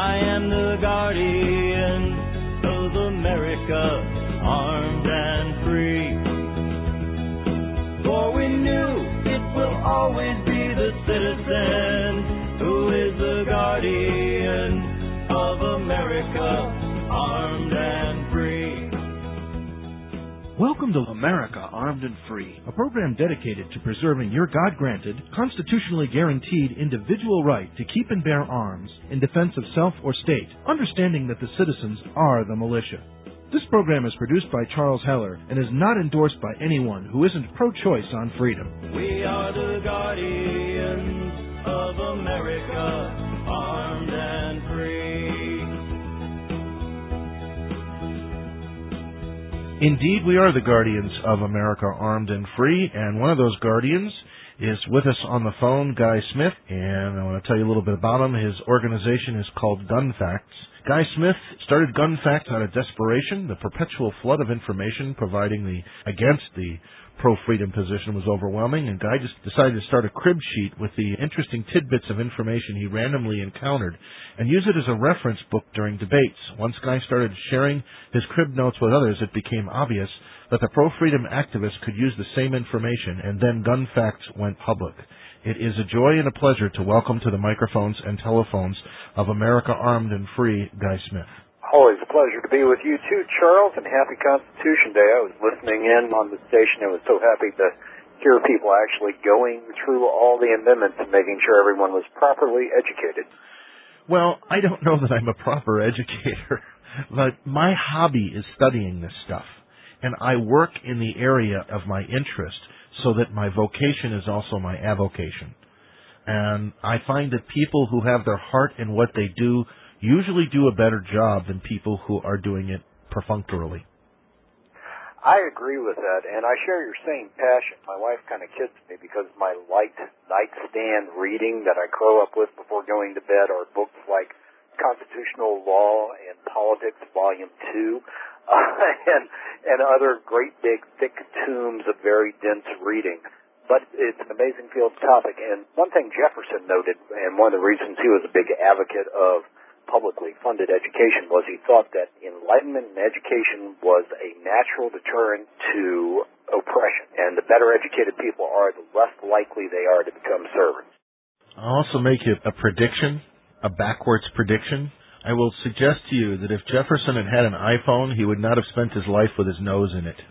I am the guardian of America, armed and free. For we knew it will always be the citizen who is the guardian of America, armed and free. Welcome to America, Armed and Free, a program dedicated to preserving your God-granted, constitutionally guaranteed individual right to keep and bear arms in defense of self or state, understanding that the citizens are the militia. This program is produced by Charles Heller and is not endorsed by anyone who isn't pro-choice on freedom. We are the guardians of America, armed and free. Indeed, we are the guardians of America, armed and free, and one of those guardians is with us on the phone, Guy Smith, and I want to tell you a little bit about him. His organization is called Gun Facts. Guy Smith started Gun Facts out of desperation. The perpetual flood of information against the pro-freedom position was overwhelming, and Guy just decided to start a crib sheet with the interesting tidbits of information he randomly encountered and use it as a reference book during debates. Once Guy started sharing his crib notes with others, it became obvious that the pro-freedom activists could use the same information, and then Gun Facts went public. It is a joy and a pleasure to welcome to the microphones and telephones of America Armed and Free, Guy Smith. Always a pleasure to be with you too, Charles, and happy Constitution Day. I was listening in on the station and was so happy to hear people actually going through all the amendments and making sure everyone was properly educated. Well, I don't know that I'm a proper educator, but my hobby is studying this stuff, and I work in the area of my interest, so that my vocation is also my avocation. And I find that people who have their heart in what they do usually do a better job than people who are doing it perfunctorily. I agree with that, and I share your same passion. My wife kind of kids me because my light nightstand reading that I grow up with before going to bed are books like Constitutional Law and Politics, Volume 2, and other great big thick tomes of very dense reading. But it's an amazing field topic. And one thing Jefferson noted, and one of the reasons he was a big advocate of publicly funded education, was he thought that enlightenment and education was a natural deterrent to oppression. And the better educated people are, the less likely they are to become servants. I'll also make a prediction, a backwards prediction. I will suggest to you that if Jefferson had had an iPhone, he would not have spent his life with his nose in it.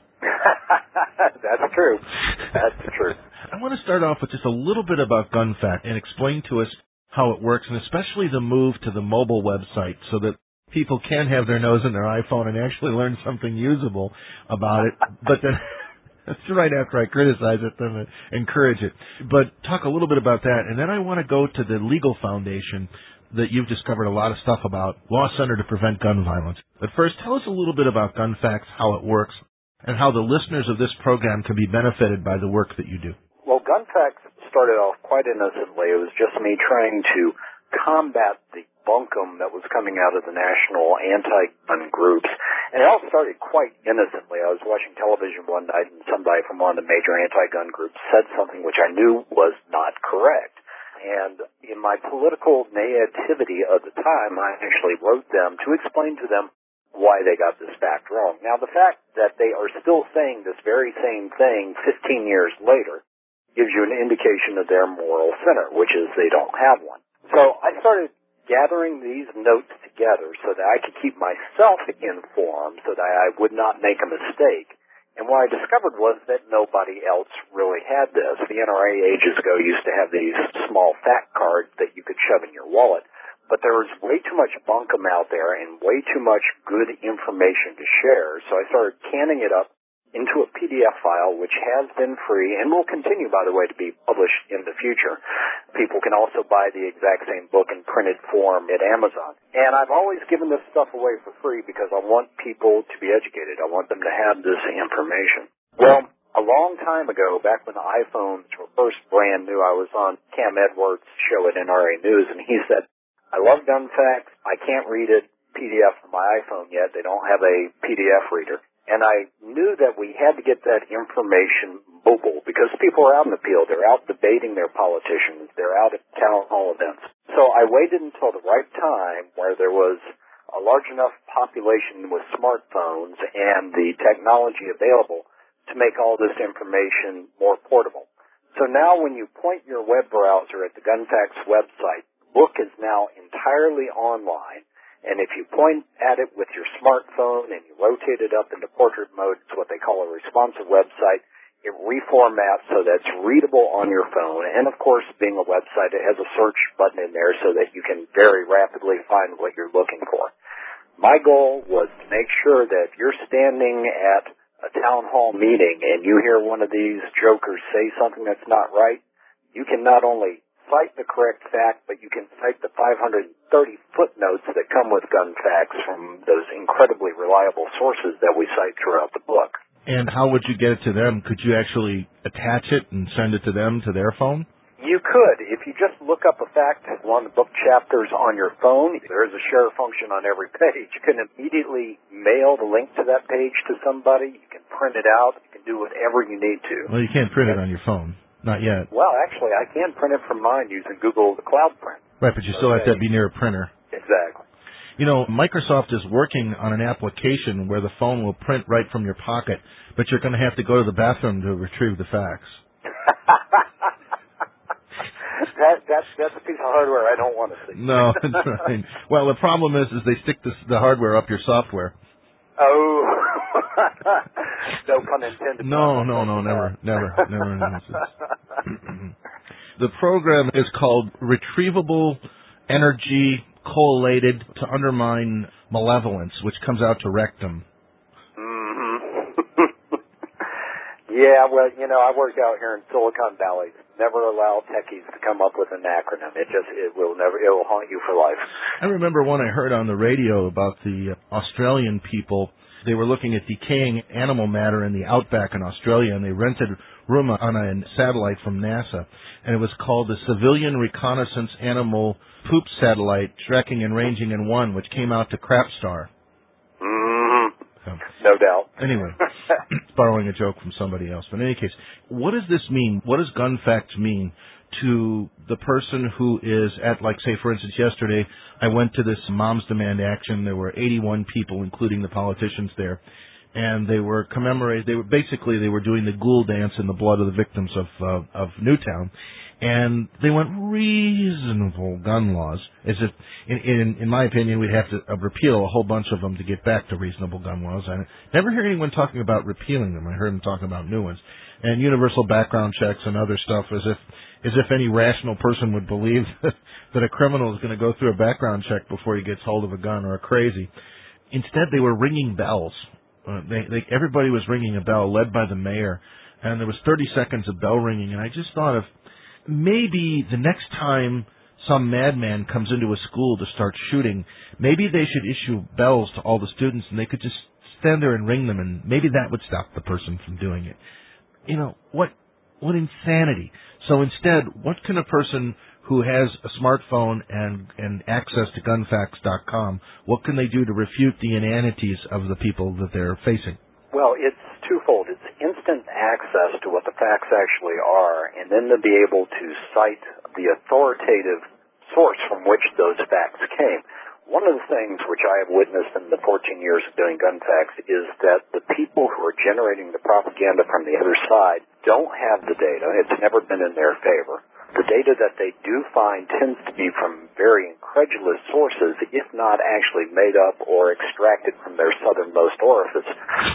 That's true. That's true. I want to start off with just a little bit about Gun Fact and explain to us how it works, and especially the move to the mobile website so that people can have their nose in their iPhone and actually learn something usable about it. But then that's right after I criticize it, then encourage it. But talk a little bit about that, and then I want to go to the Legal Foundation that you've discovered a lot of stuff about, Law Center to Prevent Gun Violence. But first, tell us a little bit about Gun Facts, how it works, and how the listeners of this program can be benefited by the work that you do. Well, Gun Facts started off quite innocently. It was just me trying to combat the bunkum that was coming out of the national anti-gun groups. And it all started quite innocently. I was watching television one night, and somebody from one of the major anti-gun groups said something which I knew was not correct. And in my political naivety of the time, I actually wrote them to explain to them why they got this fact wrong. Now, the fact that they are still saying this very same thing 15 years later gives you an indication of their moral center, which is they don't have one. So I started gathering these notes together so that I could keep myself informed so that I would not make a mistake. And what I discovered was that nobody else really had this. The NRA ages ago used to have these small fact cards that you could shove in your wallet, but there was way too much bunkum out there and way too much good information to share, so I started canning it up into a PDF file, which has been free and will continue, by the way, to be published in the future. People can also buy the exact same book in printed form at Amazon. And I've always given this stuff away for free because I want people to be educated. I want them to have this information. Well, a long time ago, back when the iPhones were first brand new, I was on Cam Edwards' show at NRA News, and he said, I love Gun Facts. I can't read it PDF from my iPhone yet. They don't have a PDF reader. And I knew that we had to get that information mobile because people are out in the field. They're out debating their politicians. They're out at town hall events. So I waited until the right time where there was a large enough population with smartphones and the technology available to make all this information more portable. So now when you point your web browser at the GunFacts website, the book is now entirely online, and if you point at it with your smartphone and you rotate it up into portrait mode, it's what they call a responsive website, it reformats so that's readable on your phone. And, of course, being a website, it has a search button in there so that you can very rapidly find what you're looking for. My goal was to make sure that if you're standing at a town hall meeting and you hear one of these jokers say something that's not right, you can not only cite the correct fact, but you can cite the 530 footnotes that come with GunFacts from those incredibly reliable sources that we cite throughout the book. And how would you get it to them? Could you actually attach it and send it to them, to their phone? You could. If you just look up a fact, one of the book chapters on your phone, there is a share function on every page. You can immediately mail the link to that page to somebody. You can print it out. You can do whatever you need to. Well, you can't print it on your phone. Not yet. Well, actually, I can print it from mine using Google Cloud Print. Right, but you still have to be near a printer. Exactly. You know, Microsoft is working on an application where the phone will print right from your pocket, but you're going to have to go to the bathroom to retrieve the fax. That's a piece of hardware I don't want to see. No, that's right. Well, the problem is they stick the hardware up your software. Oh, no pun intended. No, never. The program is called Retrievable Energy Collated to Undermine Malevolence, which comes out to Rectum. Yeah, well, you know, I work out here in Silicon Valley. Never allow techies to come up with an acronym. It will haunt you for life. I remember when I heard on the radio about the Australian people. They were looking at decaying animal matter in the outback in Australia, and they rented room on a satellite from NASA, and it was called the Civilian Reconnaissance Animal Poop Satellite Tracking and Ranging in One, which came out to Crapstar. So, no doubt. Anyway, borrowing a joke from somebody else. But in any case, what does this mean? What does GunFacts mean to the person who is at, like, say, for instance, yesterday, I went to this Moms Demand Action. There were 81 people, including the politicians there, and they were commemorating. They were doing the ghoul dance in the blood of the victims of Newtown, and they went reasonable gun laws. As if, in my opinion, we'd have to repeal a whole bunch of them to get back to reasonable gun laws. I never hear anyone talking about repealing them. I heard them talking about new ones, and universal background checks and other stuff, as if any rational person would believe that a criminal is going to go through a background check before he gets hold of a gun, or a crazy. Instead, they were ringing bells. Everybody was ringing a bell, led by the mayor, and there was 30 seconds of bell ringing, and I just thought of maybe the next time some madman comes into a school to start shooting, maybe they should issue bells to all the students, and they could just stand there and ring them, and maybe that would stop the person from doing it. You know, what insanity. So instead, what can a person who has a smartphone and access to gunfacts.com, what can they do to refute the inanities of the people that they're facing? Well, it's twofold. It's instant access to what the facts actually are, and then to be able to cite the authoritative source from which those facts came. One of the things which I have witnessed in the 14 years of doing GunFacts is that the people who are generating the propaganda from the other side don't have the data. It's never been in their favor. The data that they do find tends to be from very incredulous sources, if not actually made up or extracted from their southernmost orifice,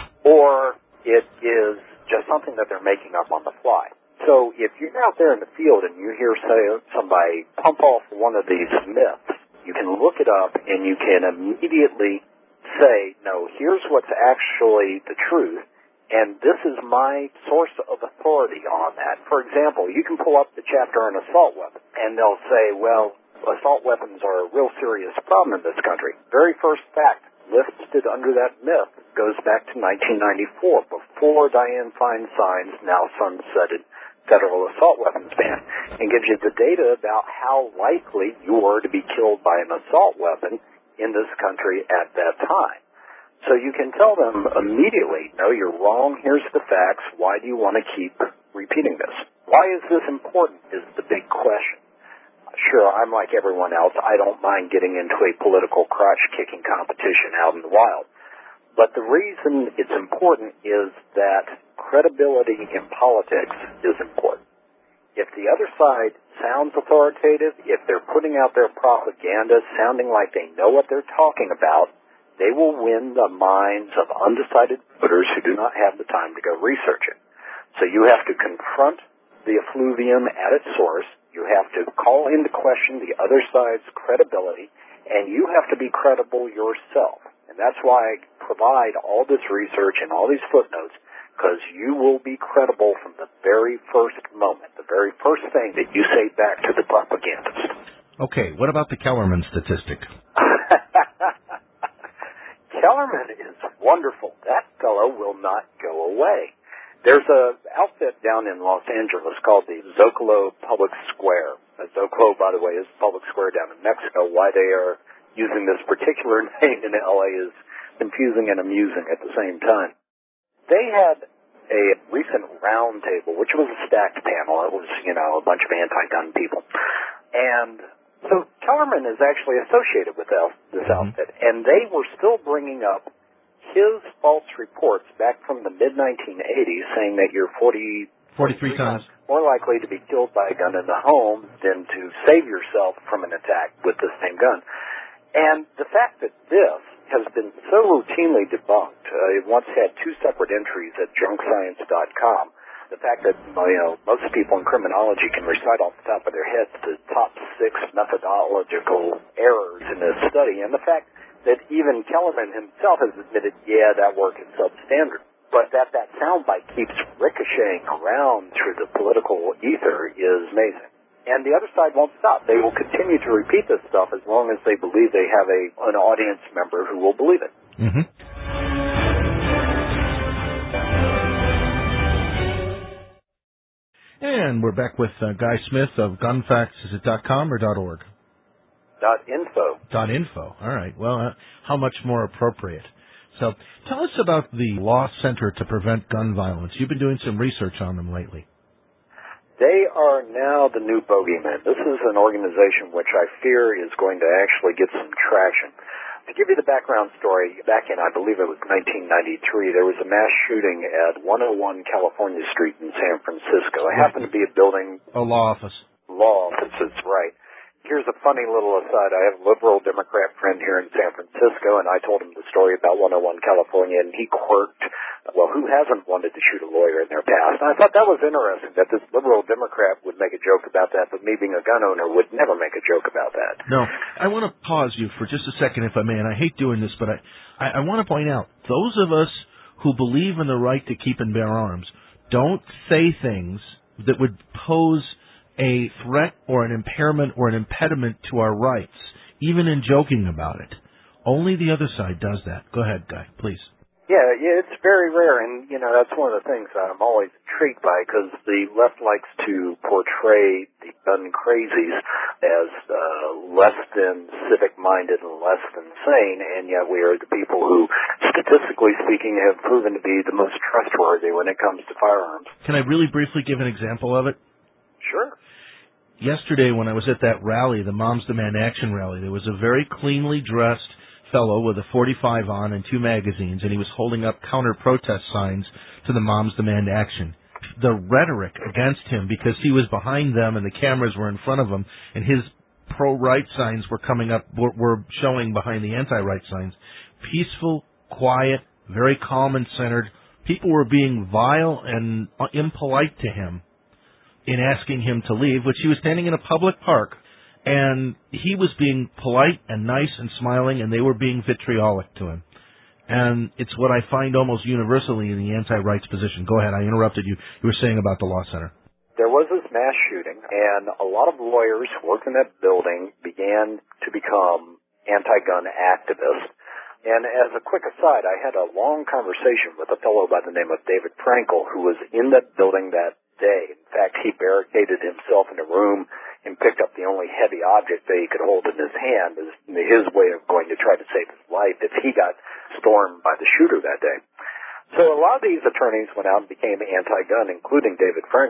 or it is just something that they're making up on the fly. So if you're out there in the field and you hear, say, somebody pump off one of these myths, you can look it up and you can immediately say, no, here's what's actually the truth, and this is my source of authority on that. For example, you can pull up the chapter on assault weapons, and they'll say, well, assault weapons are a real serious problem in this country. Very first fact listed under that myth goes back to 1994, before Dianne Feinstein's now sunsetted federal assault weapons ban, and gives you the data about how likely you were to be killed by an assault weapon in this country at that time. So you can tell them immediately, no, you're wrong, here's the facts, why do you want to keep repeating this? Why is this important is the big question. sure, I'm like everyone else. I don't mind getting into a political crotch-kicking competition out in the wild. But the reason it's important is that credibility in politics is important. If the other side sounds authoritative, if they're putting out their propaganda sounding like they know what they're talking about, they will win the minds of undecided voters who do not have the time to go research it. So you have to confront the effluvium at its source. You have to call into question the other side's credibility, and you have to be credible yourself. And that's why I provide all this research and all these footnotes, because you will be credible from the very first moment, the very first thing that you say back to the propagandist. Okay, what about the Kellerman statistic? Kellerman is wonderful. That fellow will not go away. There's an outfit down in Los Angeles called the Zocalo Public Square. Zocalo, by the way, is the public square down in Mexico. Why they are using this particular name in L.A. is confusing and amusing at the same time. They had a recent round table, which was a stacked panel. It was, a bunch of anti-gun people. And so Kellerman is actually associated with this outfit, and they were still bringing up his false reports back from the mid-1980s saying that you're 43 times more likely to be killed by a gun in the home than to save yourself from an attack with the same gun. And the fact that this has been so routinely debunked, it once had 2 separate entries at junkscience.com. The fact that, most people in criminology can recite off the top of their heads the top 6 methodological errors in this study, and the fact that even Kellerman himself has admitted, that work is substandard. But that soundbite keeps ricocheting around through the political ether is amazing. And the other side won't stop. They will continue to repeat this stuff as long as they believe they have an audience member who will believe it. Mm-hmm. And we're back with Guy Smith of GunFacts. Is it .com or .org? .info. .info. All right. Well, how much more appropriate. So tell us about the Law Center to Prevent Gun Violence. You've been doing some research on them lately. They are now the new bogeyman. This is an organization which I fear is going to actually get some traction. To give you the background story, back in, I believe it was 1993, there was a mass shooting at 101 California Street in San Francisco. It happened to be a building... A law office. Law office, that's right. Here's a funny little aside. I have a liberal Democrat friend here in San Francisco, and I told him the story about 101 California, and he quirked, well, who hasn't wanted to shoot a lawyer in their past? And I thought that was interesting, that this liberal Democrat would make a joke about that, but me being a gun owner would never make a joke about that. No, I want to pause you for just a second, if I may, and I hate doing this, but I want to point out, those of us who believe in the right to keep and bear arms don't say things that would pose a threat or an impairment or an impediment to our rights, even in joking about it. Only the other side does that. Go ahead, Guy, please. Yeah, it's very rare, and, that's one of the things that I'm always intrigued by, because the left likes to portray the gun crazies as less than civic-minded and less than sane, and yet we are the people who, statistically speaking, have proven to be the most trustworthy when it comes to firearms. Can I really briefly give an example of it? Sure. Yesterday, when I was at that rally, the Moms Demand Action rally, there was a very cleanly dressed fellow with a 45 on and 2 magazines, and he was holding up counter-protest signs to the Moms Demand Action. The rhetoric against him, because he was behind them and the cameras were in front of him, and his pro-right signs were coming up, were showing behind the anti-right signs. Peaceful, quiet, very calm and centered. People were being vile and impolite to him in asking him to leave, which he was standing in a public park, and he was being polite and nice and smiling, and they were being vitriolic to him. And it's what I find almost universally in the anti-rights position. Go ahead, I interrupted you. You were saying about the Law Center. There was this mass shooting, and a lot of lawyers who worked in that building began to become anti-gun activists. And as a quick aside, I had a long conversation with a fellow by the name of David Frankel, who was in that building that day. In fact, he barricaded himself in a room and picked up the only heavy object that he could hold in his hand as his way of going to try to save his life if he got stormed by the shooter that day. So a lot of these attorneys went out and became anti-gun, including David Frankel.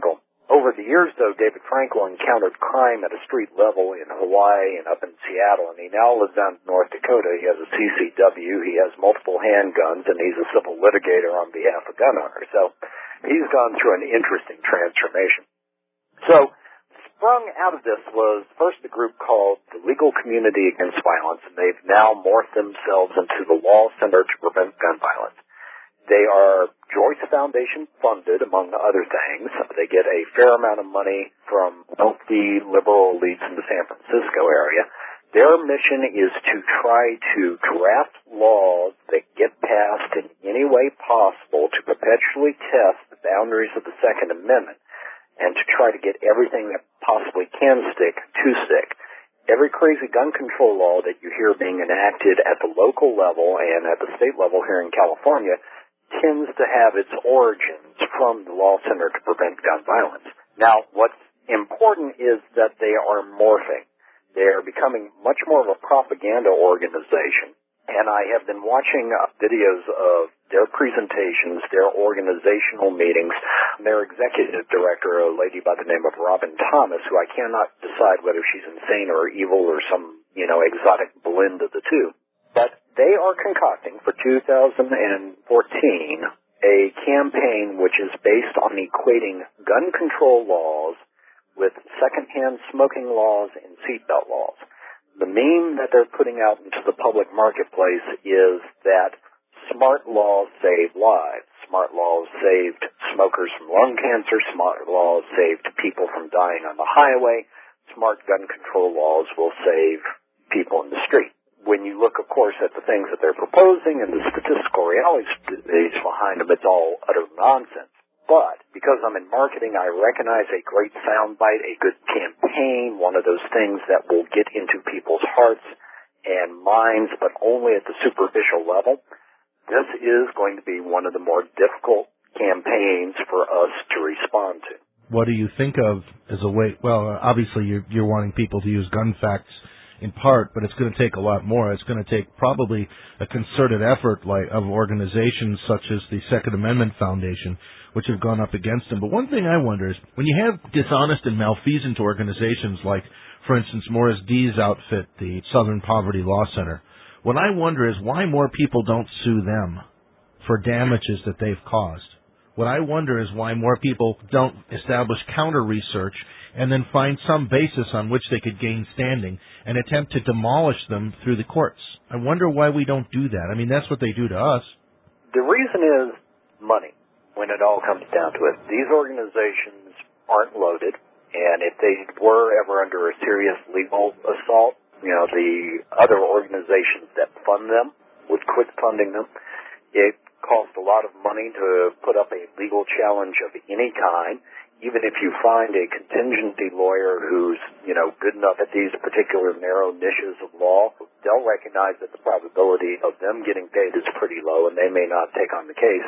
Over the years, though, David Frankel encountered crime at a street level in Hawaii and up in Seattle, and he now lives down in North Dakota. He has a CCW, he has multiple handguns, and he's a civil litigator on behalf of gun owners. So he's gone through an interesting transformation. So sprung out of this was first a group called the Legal Community Against Violence, and they've now morphed themselves into the Law Center to Prevent Gun Violence. They are Joyce Foundation funded, among other things. They get a fair amount of money from wealthy liberal elites in the San Francisco area. Their mission is to try to draft laws that get passed in any way possible to perpetually test the boundaries of the Second Amendment and to try to get everything that possibly can stick to stick. Every crazy gun control law that you hear being enacted at the local level and at the state level here in California tends to have its origins from the Law Center to Prevent Gun Violence. Now, what's important is that they are morphing. They are becoming much more of a propaganda organization, and I have been watching videos of their presentations, their organizational meetings. Their executive director, a lady by the name of Robin Thomas, who I cannot decide whether she's insane or evil or some, exotic blend of the two. But they are concocting for 2014 a campaign which is based on equating gun control laws with secondhand smoking laws and seatbelt laws. The meme that they're putting out into the public marketplace is that smart laws save lives. Smart laws saved smokers from lung cancer. Smart laws saved people from dying on the highway. Smart gun control laws will save people in the street. When you look, of course, at the things that they're proposing and the statistical realities behind them, it's all utter nonsense. But because I'm in marketing, I recognize a great soundbite, a good campaign, one of those things that will get into people's hearts and minds, but only at the superficial level. This is going to be one of the more difficult campaigns for us to respond to. What do you think of as a way? Well, obviously you're wanting people to use gun facts in part, but it's going to take a lot more. It's going to take probably a concerted effort of organizations such as the Second Amendment Foundation, which have gone up against them. But one thing I wonder is, when you have dishonest and malfeasant organizations like, for instance, Morris D's outfit, the Southern Poverty Law Center, what I wonder is why more people don't sue them for damages that they've caused. What I wonder is why more people don't establish counter-research and then find some basis on which they could gain standing and attempt to demolish them through the courts. I wonder why we don't do that. I mean, that's what they do to us. The reason is money, when it all comes down to it. These organizations aren't loaded, and if they were ever under a serious legal assault, the other organizations that fund them would quit funding them. It costs a lot of money to put up a legal challenge of any kind. Even if you find a contingency lawyer who's, good enough at these particular narrow niches of law, they'll recognize that the probability of them getting paid is pretty low, and they may not take on the case.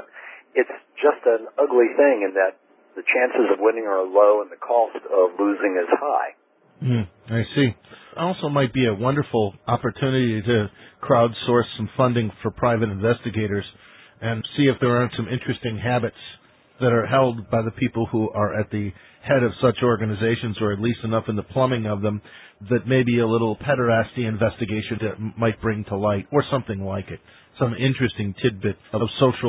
It's just an ugly thing in that the chances of winning are low and the cost of losing is high. I see. Also might be a wonderful opportunity to crowdsource some funding for private investigators and see if there aren't some interesting habits that are held by the people who are at the head of such organizations, or at least enough in the plumbing of them that maybe a little pederasty investigation that might bring to light, or something like it. Some interesting tidbit of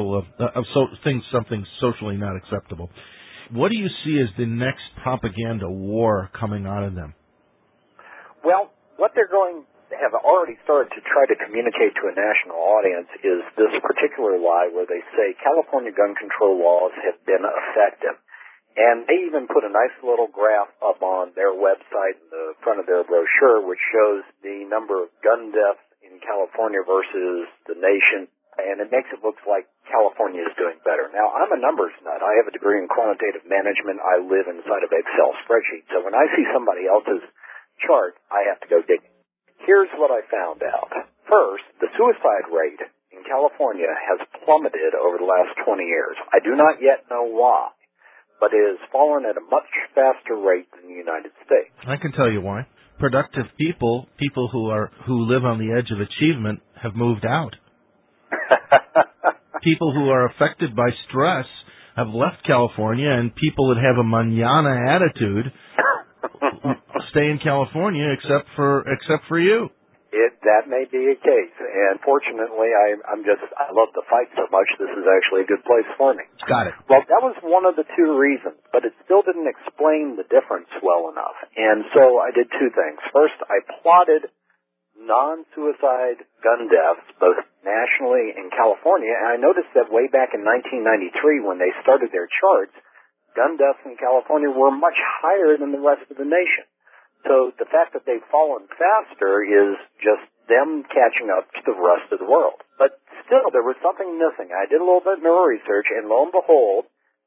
something socially not acceptable. What do you see as the next propaganda war coming out of them? Well, what they're have already started to try to communicate to a national audience is this particular lie where they say California gun control laws have been effective. And they even put a nice little graph up on their website in the front of their brochure, which shows the number of gun deaths in California versus the nation. And it makes it look like California is doing better. Now, I'm a numbers nut. I have a degree in quantitative management. I live inside of Excel spreadsheets. So when I see somebody else's chart, I have to go digging. Here's what I found out. First, the suicide rate in California has plummeted over the last 20 years. I do not yet know why, but it has fallen at a much faster rate than the United States. I can tell you why. Productive people who live on the edge of achievement, have moved out. People who are affected by stress have left California, and people that have a mañana attitude stay in California except for you. That may be a case, and fortunately, I love to fight so much. This is actually a good place for me. Got it. Well, that was one of the two reasons, but it still didn't explain the difference well enough. And so I did two things. First, I plotted non-suicide gun deaths, both nationally and California, and I noticed that way back in 1993, when they started their charts, gun deaths in California were much higher than the rest of the nation. So the fact that they've fallen faster is just them catching up to the rest of the world. But still, there was something missing. I did a little bit more research, and lo and behold,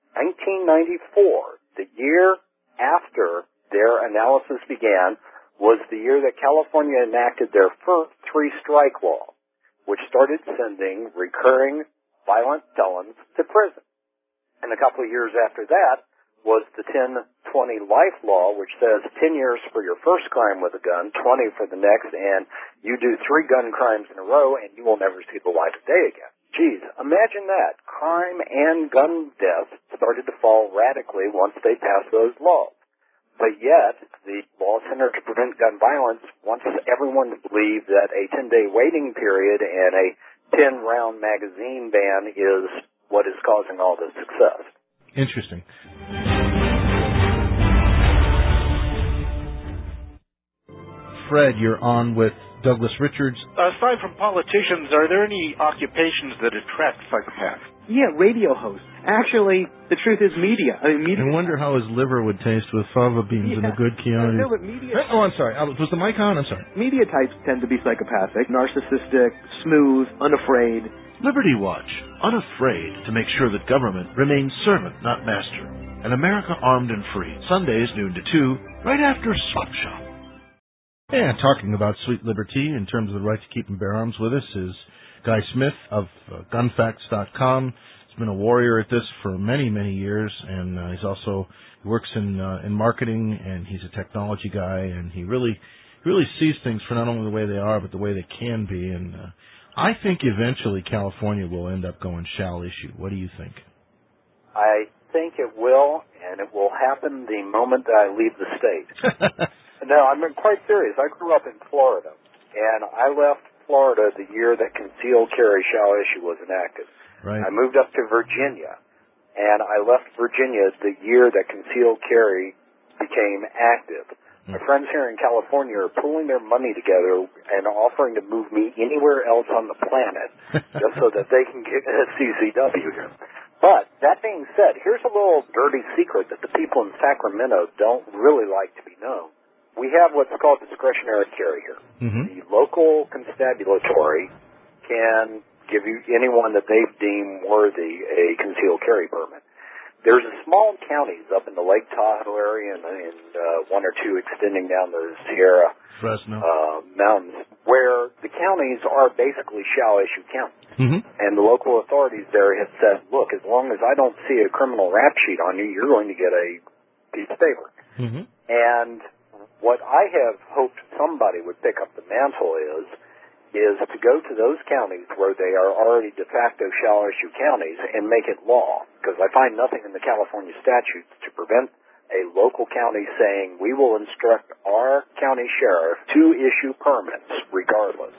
1994, the year after their analysis began, was the year that California enacted their first three-strike law, which started sending recurring violent felons to prison. And a couple of years after that was the 10-20 life law, which says 10 years for your first crime with a gun, 20 for the next, and you do 3 gun crimes in a row, and you will never see the light of day again. Geez, imagine that. Crime and gun deaths started to fall radically once they passed those laws. But yet, the Law Center to Prevent Gun Violence wants everyone to believe that a 10-day waiting period and a 10-round magazine ban is what is causing all this success. Interesting. Fred, you're on with Douglas Richards. Aside from politicians, are there any occupations that attract psychopaths? Yeah, radio hosts. Actually, the truth is media. I wonder how his liver would taste with fava beans and a good Chianti. No, but media... Oh, I'm sorry. Was the mic on? I'm sorry. Media types tend to be psychopathic, narcissistic, smooth, unafraid. Liberty Watch, unafraid to make sure that government remains servant, not master. An America armed and free. Sundays, noon to 2, right after Swap Shop. Yeah, talking about sweet liberty in terms of the right to keep and bear arms with us is Guy Smith of gunfacts.com. He's been a warrior at this for many, many years, and he works in marketing, and he's a technology guy, and he really sees things for not only the way they are, but the way they can be. And I think eventually California will end up going shall issue. What do you think? I think it will, and it will happen the moment that I leave the state. No, I'm quite serious. I grew up in Florida, and I left Florida the year that concealed carry shall issue was enacted. Right. I moved up to Virginia, and I left Virginia the year that concealed carry became active. My friends here in California are pulling their money together and offering to move me anywhere else on the planet just so that they can get a CCW here. But that being said, here's a little dirty secret that the people in Sacramento don't really like to be known. We have what's called discretionary carry here. Mm-hmm. The local constabulary can give you anyone that they deem worthy a concealed carry permit. There's small counties up in the Lake Tahoe area and one or two extending down the Sierra Fresno mountains where the counties are basically shall issue counties. Mm-hmm. And the local authorities there have said, look, as long as I don't see a criminal rap sheet on you, you're going to get a piece of paper. Mm-hmm. And what I have hoped somebody would pick up the mantle is to go to those counties where they are already de facto shall issue counties and make it law, because I find nothing in the California statutes to prevent a local county saying we will instruct our county sheriff to issue permits regardless.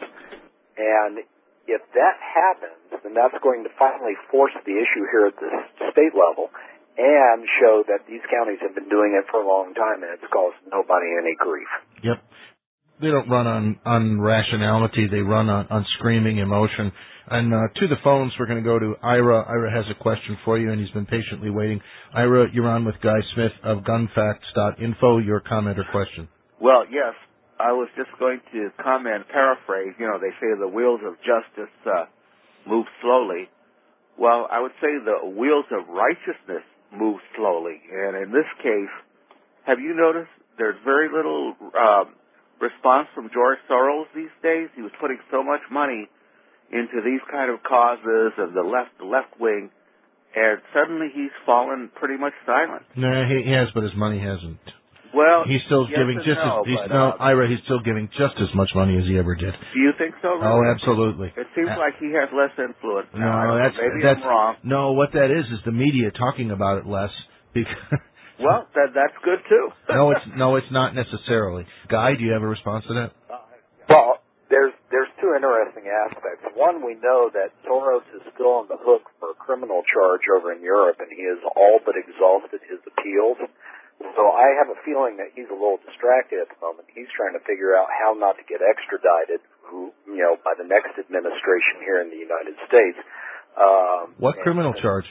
And if that happens, then that's going to finally force the issue here at the state level and show that these counties have been doing it for a long time and it's caused nobody any grief. Yep. They don't run on rationality. They run on screaming emotion. And to the phones, we're going to go to Ira. Ira has a question for you, and he's been patiently waiting. Ira, you're on with Guy Smith of gunfacts.info. Your comment or question? Well, yes. I was just going to paraphrase. You know, they say the wheels of justice move slowly. Well, I would say the wheels of righteousness move slowly. And in this case, have you noticed there's very little response from George Soros these days? He was putting so much money into these kind of causes of the left wing, and suddenly he's fallen pretty much silent. No, he has, but his money hasn't. Well, he's still yes giving and just no, as but, Ira. He's still giving just as much money as he ever did. Do you think so? Really? Oh, absolutely. It seems like he has less influence now. No, Maybe I'm wrong. No, what that is the media talking about it less. Because well, that's good too. No, it's not necessarily. Guy, do you have a response to that? Well, there's two interesting aspects. One, we know that Soros is still on the hook for a criminal charge over in Europe, and he has all but exhausted his appeals. So I have a feeling that he's a little distracted at the moment. He's trying to figure out how not to get extradited, by the next administration here in the United States. What criminal charge?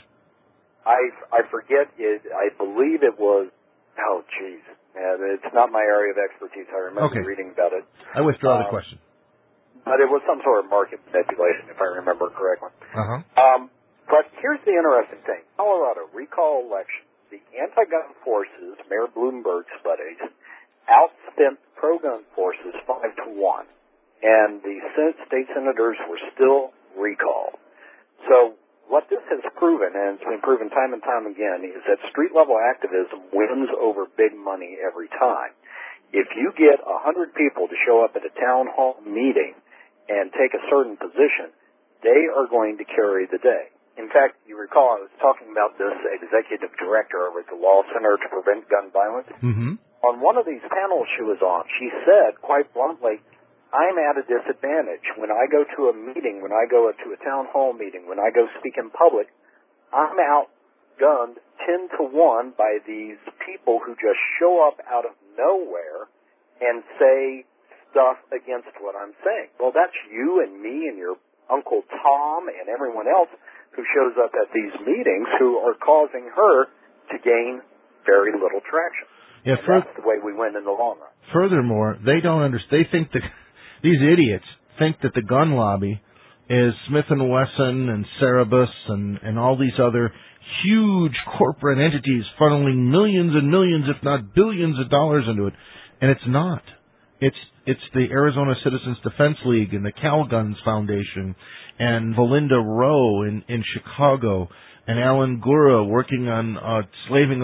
I forget it. I believe it was. Oh, geez, it's not my area of expertise. I remember reading about it. I withdraw the question. But it was some sort of market manipulation, if I remember correctly. Uh-huh. But here's the interesting thing. Colorado recall election. The anti-gun forces, Mayor Bloomberg's buddies, outspent pro-gun forces 5-1. And the state senators were still recalled. So what this has proven, and it's been proven time and time again, is that street-level activism wins over big money every time. If you get 100 people to show up at a town hall meeting and take a certain position, they are going to carry the day. In fact, you recall I was talking about this executive director over at the Law Center to Prevent Gun Violence. Mm-hmm. On one of these panels she was on, she said quite bluntly, I'm at a disadvantage. When I go to a meeting, when I go to a town hall meeting, when I go speak in public, I'm outgunned 10-1 by these people who just show up out of nowhere and say stuff against what I'm saying. Well, that's you and me and your Uncle Tom and everyone else who shows up at these meetings who are causing her to gain very little traction. Yeah, that's the way we win in the long run. Furthermore, they don't understand. They think that these idiots think that the gun lobby is Smith & Wesson and Cerebus and all these other huge corporate entities funneling millions and millions, if not billions of dollars into it. And it's not. It's the Arizona Citizens Defense League and the Cal Guns Foundation and Valinda Rowe in Chicago and Alan Gura working on slaving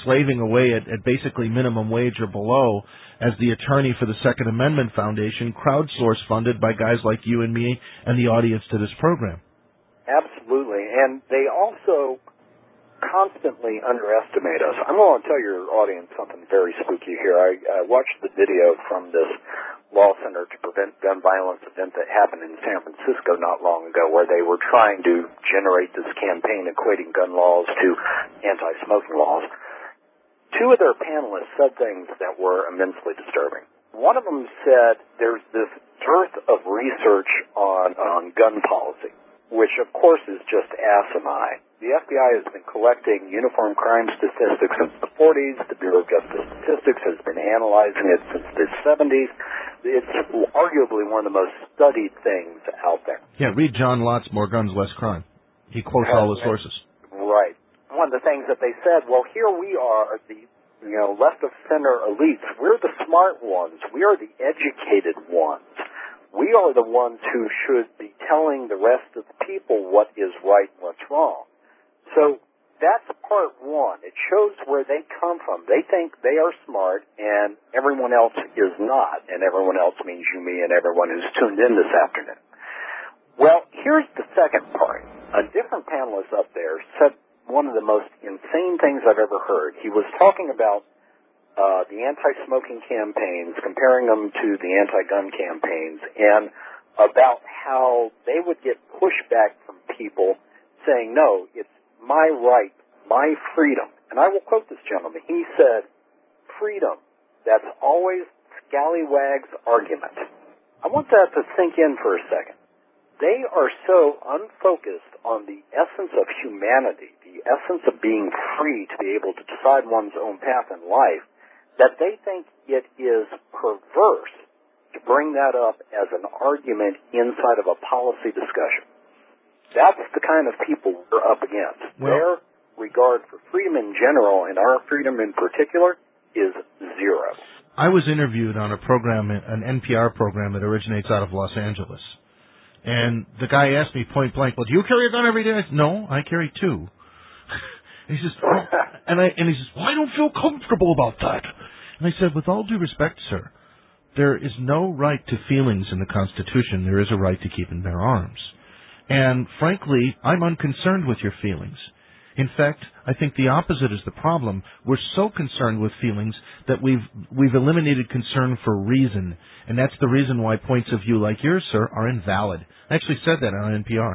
away at basically minimum wage or below as the attorney for the Second Amendment Foundation, crowdsource funded by guys like you and me and the audience to this program. Absolutely. And they also constantly underestimate us. I'm going to tell your audience something very spooky here. I watched the video from this Law Center to Prevent Gun Violence event that happened in San Francisco not long ago, where they were trying to generate this campaign equating gun laws to anti-smoking laws. Two of their panelists said things that were immensely disturbing. One of them said there's this dearth of research on gun policy, which of course is just asinine. The FBI has been collecting uniform crime statistics since the 40s. The Bureau of Justice Statistics has been analyzing it since the 70s. It's arguably one of the most studied things out there. Yeah, read John Lott's More Guns, Less Crime. He quotes all the sources. Right. One of the things that they said, well, here we are, the left-of-center elites. We're the smart ones. We are the educated ones. We are the ones who should be telling the rest of the people what is right and what's wrong. So that's part one. It shows where they come from. They think they are smart and everyone else is not. And everyone else means you, me, and everyone who's tuned in this afternoon. Well, here's the second part. A different panelist up there said one of the most insane things I've ever heard. He was talking about the anti-smoking campaigns, comparing them to the anti-gun campaigns, and about how they would get pushback from people saying, no, it's my right, my freedom. And I will quote this gentleman. He said, freedom, that's always scallywag's argument. I want that to sink in for a second. They are so unfocused on the essence of humanity, the essence of being free to be able to decide one's own path in life, that they think it is perverse to bring that up as an argument inside of a policy discussion. That's the kind of people we're up against. Well, their regard for freedom in general and our freedom in particular is zero. I was interviewed on a program, an NPR program that originates out of Los Angeles. And the guy asked me point blank, well, do you carry a gun every day? I said, no, I carry two. And he says, well, and he says, well, I don't feel comfortable about that. And I said, with all due respect, sir, there is no right to feelings in the Constitution. There is a right to keep and bear arms. And frankly, I'm unconcerned with your feelings. In fact, I think the opposite is the problem. We're so concerned with feelings that we've eliminated concern for reason, and that's the reason why points of view like yours, sir, are invalid. I actually said that on NPR.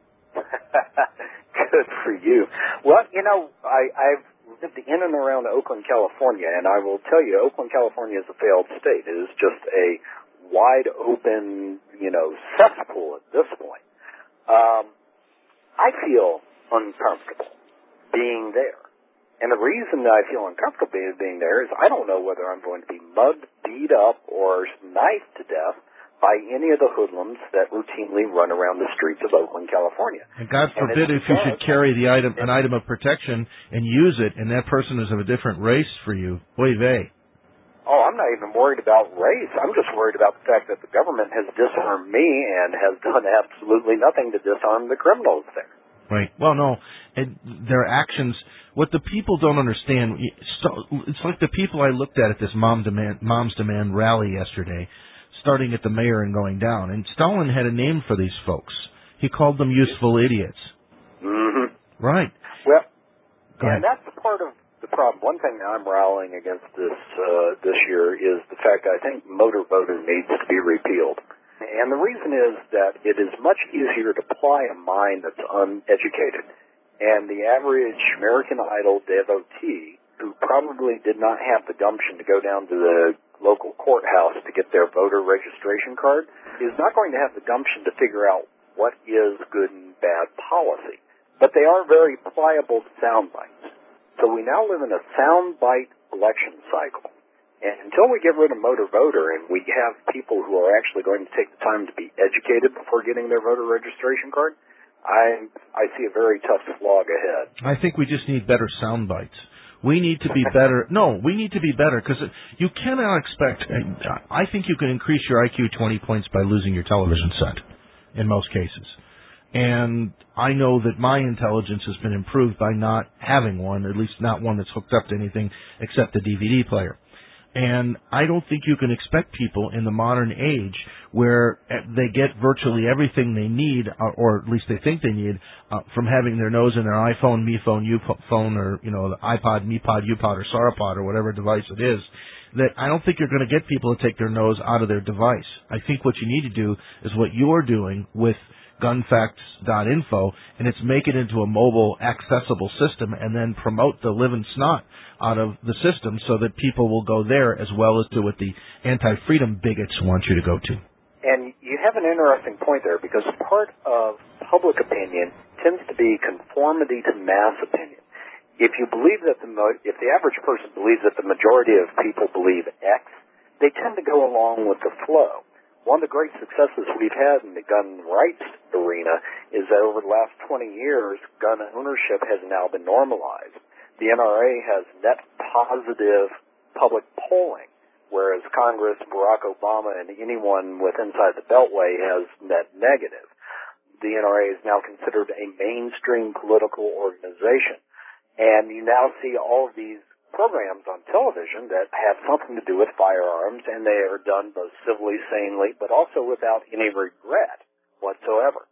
Good for you. Well, I've lived in and around Oakland, California, and I will tell you, Oakland, California is a failed state. It is just a wide open, cesspool at this point. I feel uncomfortable being there. And the reason that I feel uncomfortable being there is I don't know whether I'm going to be mugged, beat up, or knifed to death by any of the hoodlums that routinely run around the streets of Oakland, California. And God forbid if you should carry an item of protection and use it, and that person is of a different race for you. Oy vey. Oh, I'm not even worried about race. I'm just worried about the fact that the government has disarmed me and has done absolutely nothing to disarm the criminals there. Right. Well, no, their actions, what the people don't understand, it's like the people I looked at this Moms Demand rally yesterday, starting at the mayor and going down. And Stalin had a name for these folks. He called them useful idiots. Mm-hmm. Right. Well, Go ahead. And that's part of the problem. One thing that I'm rallying against this year is the fact that I think motor voter needs to be repealed. And the reason is that it is much easier to ply a mind that's uneducated. And the average American Idol devotee who probably did not have the gumption to go down to the local courthouse to get their voter registration card is not going to have the gumption to figure out what is good and bad policy. But they are very pliable sound bites. So we now live in a sound bite election cycle. And until we get rid of motor voter and we have people who are actually going to take the time to be educated before getting their voter registration card, I see a very tough slog ahead. I think we just need better sound bites. We need to be better. No, we need to be better because you cannot expect. I think you can increase your IQ 20 points by losing your television set in most cases. And I know that my intelligence has been improved by not having one, at least not one that's hooked up to anything except the DVD player. And I don't think you can expect people in the modern age where they get virtually everything they need, or at least they think they need, from having their nose in their iPhone, Me Phone, U Phone, or the iPod, Me Pod, U Pod, or Sauropod, or whatever device it is. That I don't think you're going to get people to take their nose out of their device. I think what you need to do is what you're doing with gunfacts.info, and it's make it into a mobile, accessible system, and then promote the living snot out of the system so that people will go there as well as to what the anti-freedom bigots want you to go to. And you have an interesting point there because part of public opinion tends to be conformity to mass opinion. If you believe that if the average person believes that the majority of people believe X, they tend to go along with the flow. One of the great successes we've had in the gun rights arena is that over the last 20 years, gun ownership has now been normalized. The NRA has net positive public polling, whereas Congress, Barack Obama, and anyone with inside the Beltway has net negative. The NRA is now considered a mainstream political organization. And you now see all of these programs on television that have something to do with firearms, and they are done both civilly, sanely, but also without any regret whatsoever.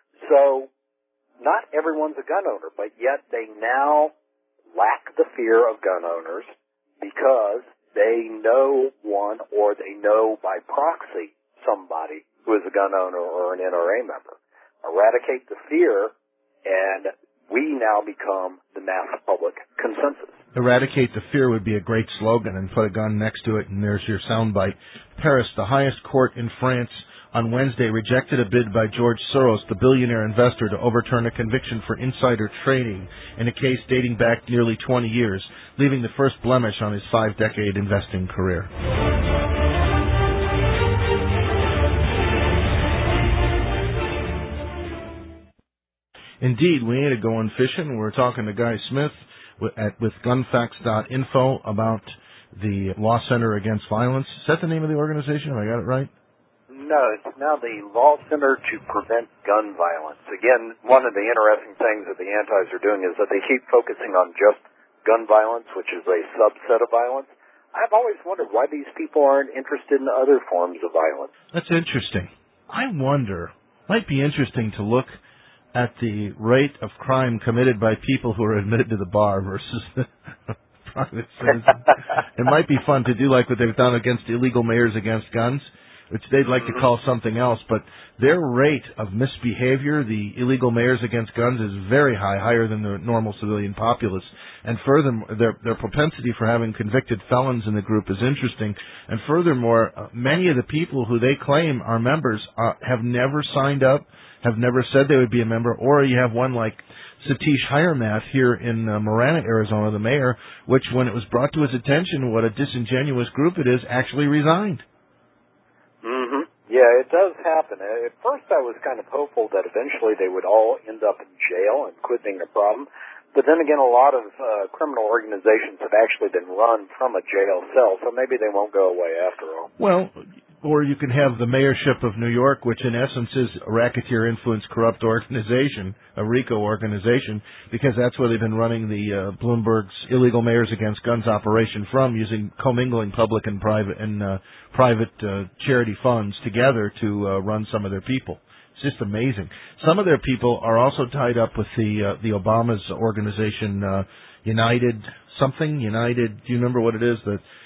So not everyone's a gun owner, but yet they now lack the fear of gun owners because they know one or they know by proxy somebody who is a gun owner or an NRA member. Eradicate the fear, and we now become the mass public consensus. Eradicate the fear would be a great slogan, and put a gun next to it, and there's your soundbite. Paris, the highest court in France, on Wednesday rejected a bid by George Soros, the billionaire investor, to overturn a conviction for insider trading in a case dating back nearly 20 years, leaving the first blemish on his 5-decade investing career. Indeed, we ain't going fishing. We're talking to Guy Smith with gunfacts.info about the Law Center Against Violence. Is that the name of the organization? Have I got it right? No, it's now the Law Center to Prevent Gun Violence. Again, one of the interesting things that the antis are doing is that they keep focusing on just gun violence, which is a subset of violence. I've always wondered why these people aren't interested in other forms of violence. That's interesting. I wonder, might be interesting to look at the rate of crime committed by people who are admitted to the bar versus the private citizens. It might be fun to do like what they've done against illegal mayors against guns, which they'd like to call something else, but their rate of misbehavior, the illegal mayors against guns, is very high, higher than the normal civilian populace. And furthermore, their propensity for having convicted felons in the group is interesting. And furthermore, many of the people who they claim are members have never signed up, have never said they would be a member, or you have one like Satish Hiremath here in Marana, Arizona, the mayor, which when it was brought to his attention what a disingenuous group it is, actually resigned. Yeah, it does happen. At first I was kind of hopeful that eventually they would all end up in jail and quit being a problem. But then again, a lot of criminal organizations have actually been run from a jail cell, so maybe they won't go away after all. Well, or you can have the mayorship of New York, which in essence is a racketeer-influenced corrupt organization, a RICO organization, because that's where they've been running the Bloomberg's illegal mayors against guns operation from, using commingling public and private charity funds together to run some of their people. It's just amazing. Some of their people are also tied up with the Obama's organization, United. Do you remember what it is?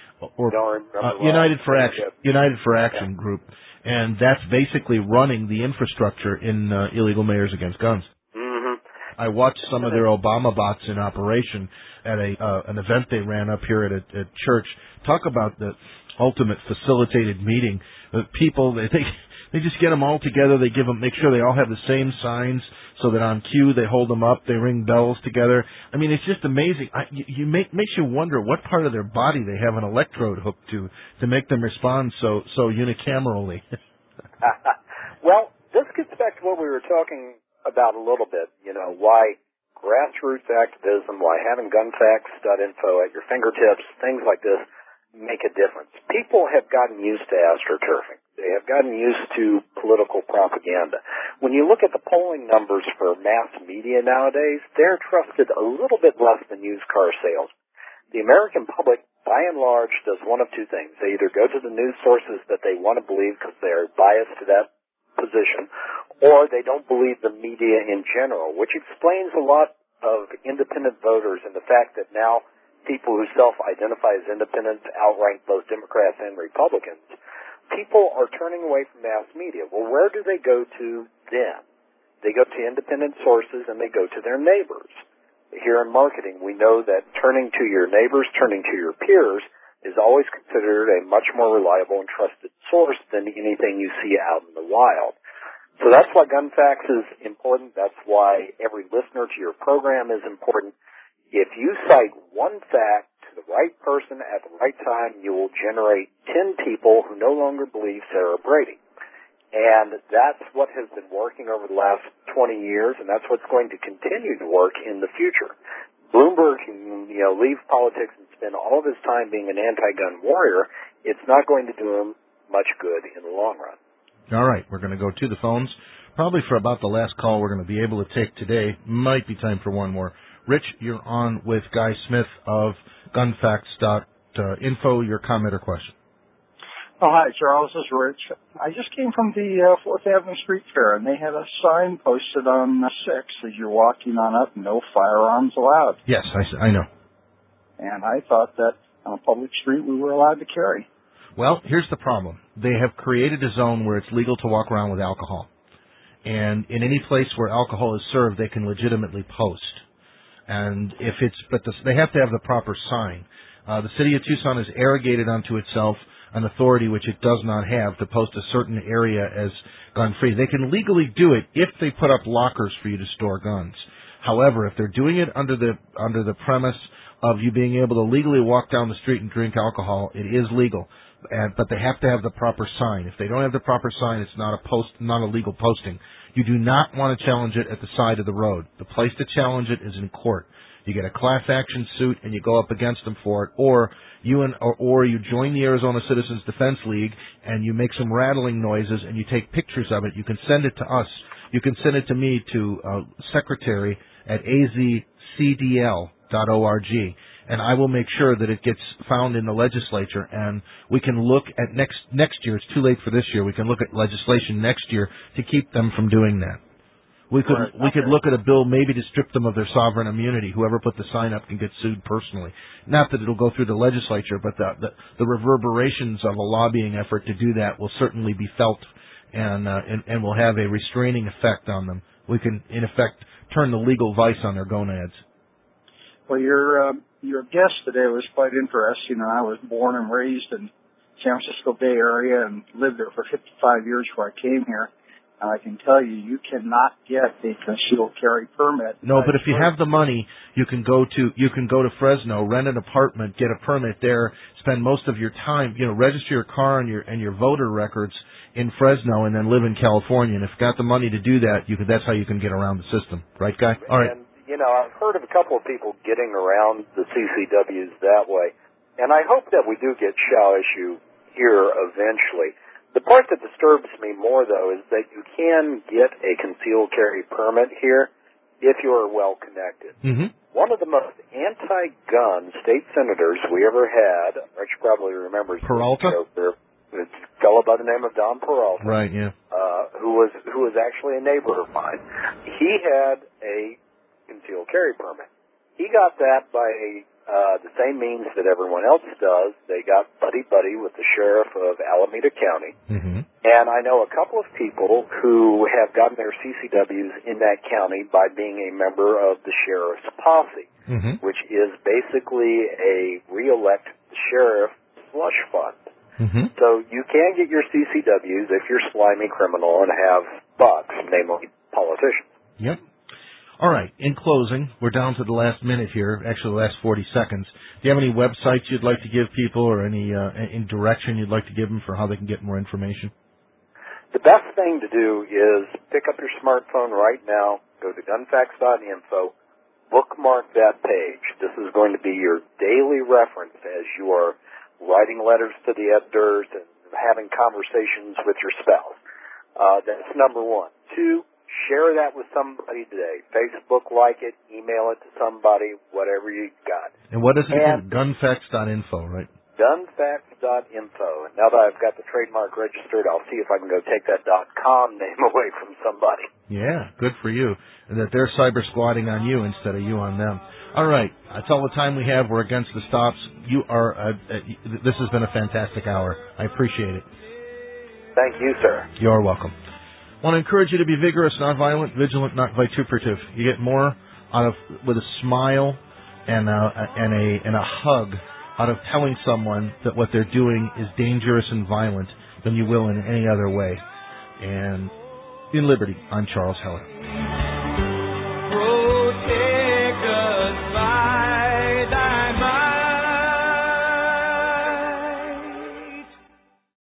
United for Action group, and that's basically running the infrastructure in illegal mayors against guns. I watched some of their Obama bots in operation at an event they ran up here at church. Talk about the ultimate facilitated meeting. People they just get them all together. They make sure they all have the same signs, so that on cue they hold them up. They ring bells together. I mean, it's just amazing. Makes you wonder what part of their body they have an electrode hooked to make them respond so unicamerally. Well, this gets back to what we were talking about a little bit. You know, why grassroots activism, why having gunfacts.info at your fingertips, things like this make a difference. People have gotten used to astroturfing. They have gotten used to political propaganda. When you look at the polling numbers for mass media nowadays, they're trusted a little bit less than used car sales. The American public, by and large, does one of two things. They either go to the news sources that they want to believe because they're biased to that position, or they don't believe the media in general, which explains a lot of independent voters and the fact that now people who self-identify as independents outrank both Democrats and Republicans. People are turning away from mass media. Well, where do they go to then? They go to independent sources and they go to their neighbors. Here in marketing, we know that turning to your neighbors, turning to your peers, is always considered a much more reliable and trusted source than anything you see out in the wild. So that's why GunFacts is important. That's why every listener to your program is important. If you cite one fact to the right person at the right time, you will generate 10 people who no longer believe Sarah Brady. And that's what has been working over the last 20 years, and that's what's going to continue to work in the future. Bloomberg can, leave politics and spend all of his time being an anti-gun warrior. It's not going to do him much good in the long run. All right, we're going to go to the phones. Probably for about the last call we're going to be able to take today. Might be time for one more. Rich, you're on with Guy Smith of gunfacts.info. Your comment or question? Oh, hi, Charles. This is Rich. I just came from the 4th Avenue Street Fair, and they had a sign posted on 6 as you're walking on up, no firearms allowed. Yes, I know. And I thought that on a public street we were allowed to carry. Well, here's the problem. They have created a zone where it's legal to walk around with alcohol. And in any place where alcohol is served, they can legitimately post. And they have to have the proper sign. The city of Tucson has arrogated onto itself an authority which it does not have to post a certain area as gun-free. They can legally do it if they put up lockers for you to store guns. However, if they're doing it under the premise of you being able to legally walk down the street and drink alcohol, it is legal. But they have to have the proper sign. If they don't have the proper sign, it's not a legal posting. You do not want to challenge it at the side of the road. The place to challenge it is in court. You get a class action suit and you go up against them for it, or you join the Arizona Citizens Defense League and you make some rattling noises and you take pictures of it. You can send it to us. You can send it to me to secretary at azcdl.org, and I will make sure that it gets found in the legislature, and we can look at next year. It's too late for this year. We can look at legislation next year to keep them from doing that. We could look at a bill maybe to strip them of their sovereign immunity. Whoever put the sign up can get sued personally. Not that it'll go through the legislature, but the reverberations of a lobbying effort to do that will certainly be felt, and will have a restraining effect on them. We can, in effect, turn the legal vice on their gonads. Well, your guest today was quite interesting. I was born and raised in San Francisco Bay Area and lived there for 55 years before I came here. I can tell you, you cannot get a concealed carry permit. No, but if you have the money, you can go to Fresno, rent an apartment, get a permit there, spend most of your time, register your car and your voter records in Fresno, and then live in California. And if you've got the money to do that, that's how you can get around the system, right, Guy? All right. And I've heard of a couple of people getting around the CCWs that way, and I hope that we do get shall issue here eventually. The part that disturbs me more, though, is that you can get a concealed carry permit here if you are well connected. Mm-hmm. One of the most anti-gun state senators we ever had, Rich probably remembers, Peralta? A fellow by the name of Don Peralta, right? Yeah, who was actually a neighbor of mine. He had a concealed carry permit. He got that by the same means that everyone else does. They got buddy-buddy with the sheriff of Alameda County. Mm-hmm. And I know a couple of people who have gotten their CCWs in that county by being a member of the sheriff's posse, mm-hmm. which is basically a re-elect sheriff slush fund. Mm-hmm. So you can get your CCWs if you're slimy criminal and have bucks, namely politicians. Yep. All right. In closing, we're down to the last minute here, actually the last 40 seconds. Do you have any websites you'd like to give people or any direction you'd like to give them for how they can get more information? The best thing to do is pick up your smartphone right now, go to gunfacts.info, bookmark that page. This is going to be your daily reference as you are writing letters to the editors and having conversations with your spouse. That's number one. Two, share that with somebody today. Facebook, like it, email it to somebody, whatever you got. And what is it again? Gunfacts.info, right? Gunfacts.info. And now that I've got the trademark registered, I'll see if I can go take that .com name away from somebody. Yeah, good for you. And that they're cyber squatting on you instead of you on them. All right. That's all the time we have. We're against the stops. You are. This has been a fantastic hour. I appreciate it. Thank you, sir. You're welcome. I want to encourage you to be vigorous, not violent, vigilant, not vituperative. You get more with a smile and a hug out of telling someone that what they're doing is dangerous and violent than you will in any other way. And in liberty, I'm Charles Heller.